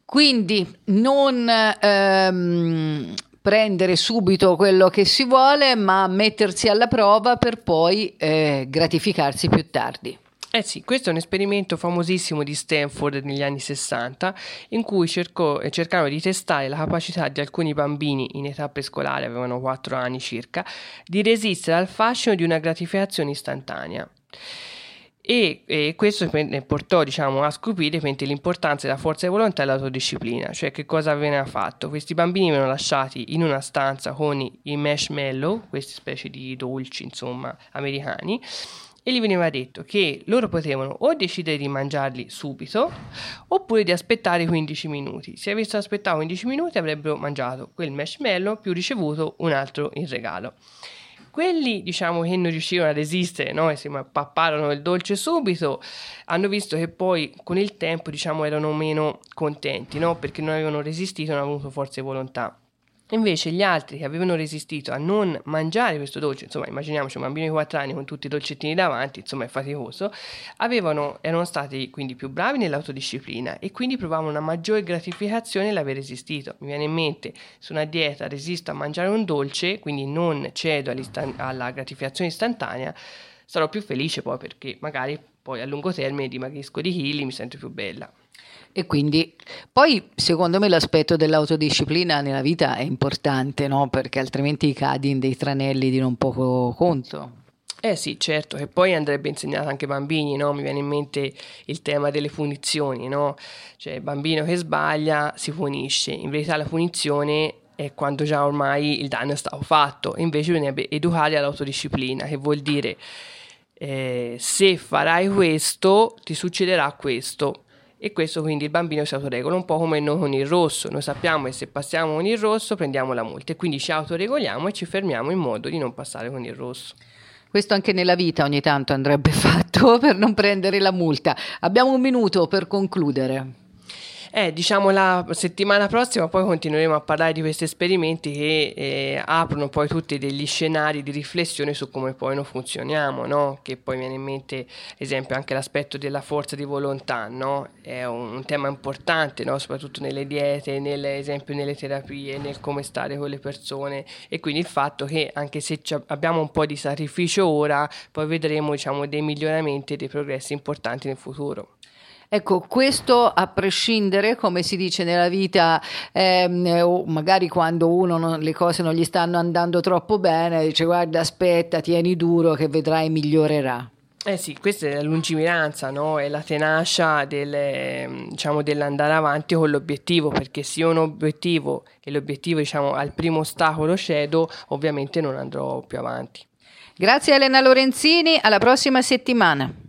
Quindi non prendere subito quello che si vuole, ma mettersi alla prova per poi gratificarsi più tardi. Eh sì, questo è un esperimento famosissimo di Stanford negli anni 60 in cui cercarono di testare la capacità di alcuni bambini in età prescolare, avevano 4 anni circa, di resistere al fascino di una gratificazione istantanea. E questo portò, a scoprire l'importanza della forza di volontà e dell'autodisciplina, cioè che cosa veniva fatto. Questi bambini venivano lasciati in una stanza con i marshmallow, queste specie di dolci, americani, e gli veniva detto che loro potevano o decidere di mangiarli subito oppure di aspettare 15 minuti. Se avessero aspettato 15 minuti avrebbero mangiato quel marshmallow più ricevuto un altro in regalo. Quelli, che non riuscivano a resistere, no? E si papparono il dolce subito, hanno visto che poi con il tempo, erano meno contenti, no? Perché non avevano resistito, non avevano avuto forza di volontà. Invece gli altri che avevano resistito a non mangiare questo dolce, immaginiamoci un bambino di 4 anni con tutti i dolcettini davanti, è faticoso, erano stati quindi più bravi nell'autodisciplina e quindi provavano una maggiore gratificazione nell'aver resistito. Mi viene in mente, su una dieta resisto a mangiare un dolce, quindi non cedo alla gratificazione istantanea, sarò più felice poi perché magari poi a lungo termine dimagrisco di chili, mi sento più bella. E quindi poi secondo me l'aspetto dell'autodisciplina nella vita è importante, no? Perché altrimenti cadi in dei tranelli di non poco conto. Sì, certo, che poi andrebbe insegnato anche ai bambini, no? Mi viene in mente il tema delle punizioni, no? Cioè il bambino che sbaglia si punisce, in verità la punizione è quando già ormai il danno è stato fatto, invece bisognerebbe educare all'autodisciplina, che vuol dire se farai questo ti succederà questo. E questo quindi il bambino si autoregola, un po' come noi con il rosso. Noi sappiamo che se passiamo con il rosso prendiamo la multa e quindi ci autoregoliamo e ci fermiamo in modo di non passare con il rosso. Questo anche nella vita ogni tanto andrebbe fatto per non prendere la multa. Abbiamo un minuto per concludere. La settimana prossima poi continueremo a parlare di questi esperimenti che aprono poi tutti degli scenari di riflessione su come poi noi funzioniamo, no? Che poi viene in mente, esempio, anche l'aspetto della forza di volontà, no? È un tema importante, no? Soprattutto nelle diete, esempio nelle terapie, nel come stare con le persone, e quindi il fatto che anche se abbiamo un po' di sacrificio ora, poi vedremo dei miglioramenti e dei progressi importanti nel futuro. Ecco, questo a prescindere, come si dice nella vita, o magari quando le cose non gli stanno andando troppo bene, dice guarda aspetta, tieni duro che vedrai migliorerà. Sì, questa è la lungimiranza, no? È la tenacia dell'andare avanti con l'obiettivo, perché se ho un obiettivo e l'obiettivo al primo ostacolo cedo, ovviamente non andrò più avanti. Grazie a Elena Lorenzini, alla prossima settimana.